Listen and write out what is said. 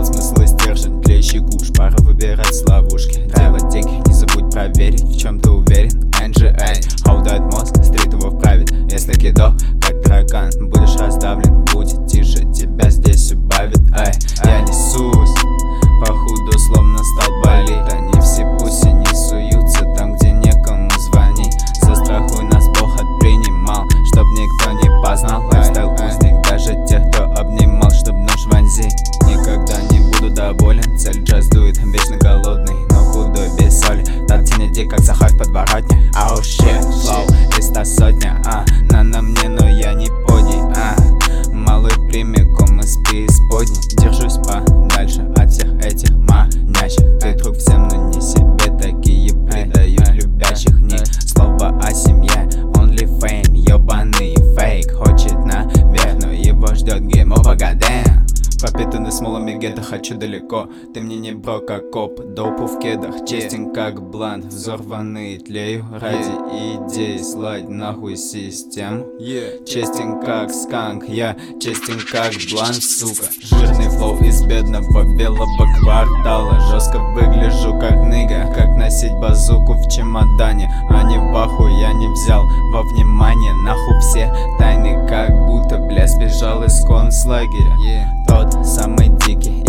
смысл и стержень, тлеющий куш, пора выбирать с ловушки. Делать деньги, не забудь проверить, в чем ты уверен. NGA, хаудает мозг, стрит его вправит. Если кидок, как таракан, будешь раздавлен, будет тише, тебя здесь убавит. Ай, я несусь, походу словно стал болеть. Они все пуси не суются там, где некому звонить. Застрахуй нас, Бог отпринимал, чтоб никто не познал. Лайфстайл узник, даже тех, кто обнимал, чтоб нож вонзить. Никогда не буду доволен, цель джаз дует, вечно голодный, но худой, без соли. Так тянет дик, как Захар в подворотне. Оу, щит, флоу, и 100 сотня, на мне, но я не подий, малый прямиком из преисподней. Держусь подальше от всех этих манящих. Ты друг всем, но не себе, такие предают любящих. Не слово о семье, only fame, ёбаный фейк. Хочет наверх, но его ждет гейм over goddamn. Пропитанный смолами гетто, хочу далеко. Ты мне не бро, как коп, допу в кедах. Честен как блант, взорванный тлею ради идей. Слать нахуй систему. Честен как сканк, я честен как блант, сука. Жирный флоу из бедного белого квартала. Жестко выгляжу как нига, как носить базуку в чемодане. А не в баху я не взял во внимание. Нахуй все тайны, как будто, бля, сбежал из концлагеря. Тот самый дикий,